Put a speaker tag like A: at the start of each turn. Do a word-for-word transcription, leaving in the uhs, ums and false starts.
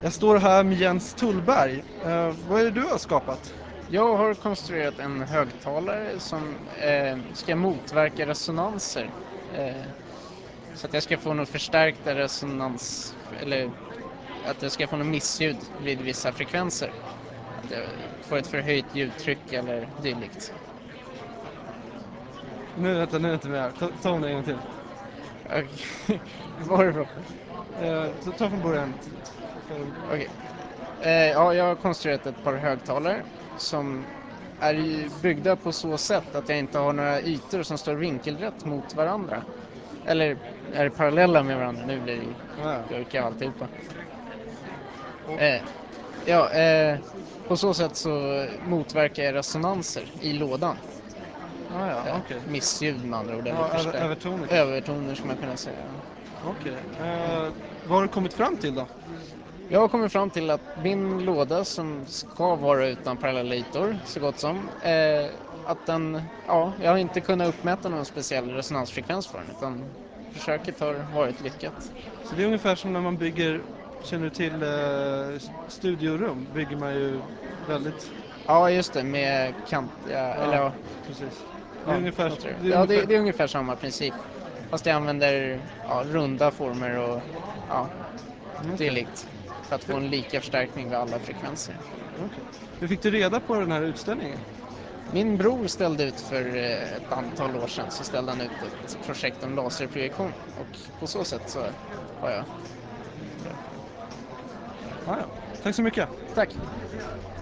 A: Jag står här med Jens Tullberg. Eh, vad är det du har skapat?
B: Jag har konstruerat en högtalare som eh, ska motverka resonanser. Eh, så att jag ska få någon förstärkta resonans, eller att jag ska få någon missljud vid vissa frekvenser. Att jag får ett förhöjt ljudtryck eller dylikt.
A: Nu, vänta, nu är jag inte med här. Ta, ta om det en gång till.
B: Varifrån?
A: Eh, ta, ta från början.
B: Okej. Eh, ja, jag har konstruerat ett par högtalare som är ju byggda på så sätt att jag inte har några ytor som står vinkelrätt mot varandra. Eller är parallella med varandra. Nu blir det
A: Ja.
B: gurka alltihopa. Eh, ja, eh, på så sätt så motverkar jag resonanser i lådan.
A: Ah, ja,
B: Eh,
A: okej.
B: Missljud med andra ord. Eller
A: Ja, över,
B: förstärk-
A: övertoner kanske.
B: Övertoner ska man kunna säga.
A: Okej. Eh, vad har du kommit fram till då?
B: Jag har kommit fram till att min låda som ska vara utan parallella ytor så gott som, eh, att den, ja, jag har inte kunnat uppmäta någon speciell resonansfrekvens för den utan försöket har varit lyckat.
A: Så det är ungefär som när man bygger, känner du till eh, studiorum, bygger man ju väldigt...
B: Ja, just det, med kant, ja, eller ja,
A: precis. Det är
B: ja,
A: ungefär,
B: jag tror
A: det är
B: ja det,
A: ungefär,
B: det är ungefär samma princip. Fast jag använder ja, runda former och ja, dylikt för att få en lika förstärkning vid alla frekvenser.
A: okej. Hur fick du reda på den här utställningen?
B: Min bror ställde ut för eh, ett antal år sedan så ställde han ut ett projekt om laserprojektion och på så sätt så har jag.
A: Ah, ja. Tack så mycket.
B: Tack!